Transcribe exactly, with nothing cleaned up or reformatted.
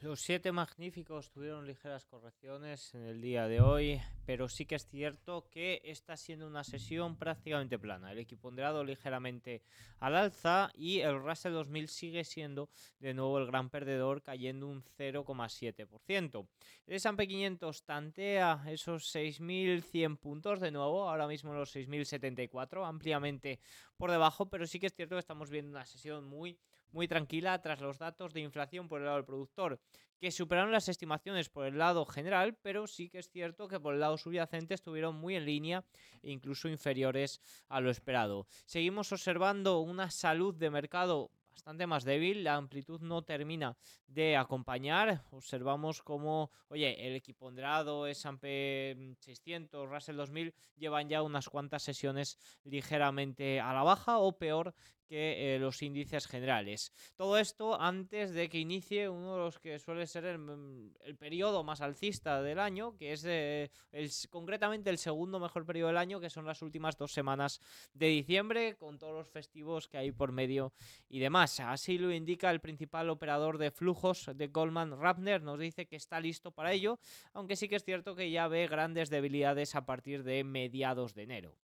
Los siete magníficos tuvieron ligeras correcciones en el día de hoy, pero sí que es cierto que está siendo una sesión prácticamente plana. El equiponderado ligeramente al alza y el Russell dos mil sigue siendo de nuevo el gran perdedor, cayendo un cero coma siete por ciento. El S and P quinientos tantea esos seis mil cien puntos de nuevo, ahora mismo los seis mil setenta y cuatro, ampliamente por debajo, pero sí que es cierto que estamos viendo una sesión muy muy tranquila tras los datos de inflación por el lado del productor, que superaron las estimaciones por el lado general, pero sí que es cierto que por el lado subyacente estuvieron muy en línea e incluso inferiores a lo esperado. Seguimos observando una salud de mercado bastante más débil, la amplitud no termina de acompañar. Observamos como, oye, el equiponderado S and P seiscientos, Russell dos mil llevan ya unas cuantas sesiones ligeramente a la baja o peor que eh, los índices generales. Todo esto antes de que inicie uno de los que suele ser el, el periodo más alcista del año, que es eh, el, concretamente el segundo mejor periodo del año, que son las últimas dos semanas de diciembre, con todos los festivos que hay por medio y demás. Así lo indica el principal operador de flujos de Goldman, Rappner, nos dice que está listo para ello, aunque sí que es cierto que ya ve grandes debilidades a partir de mediados de enero.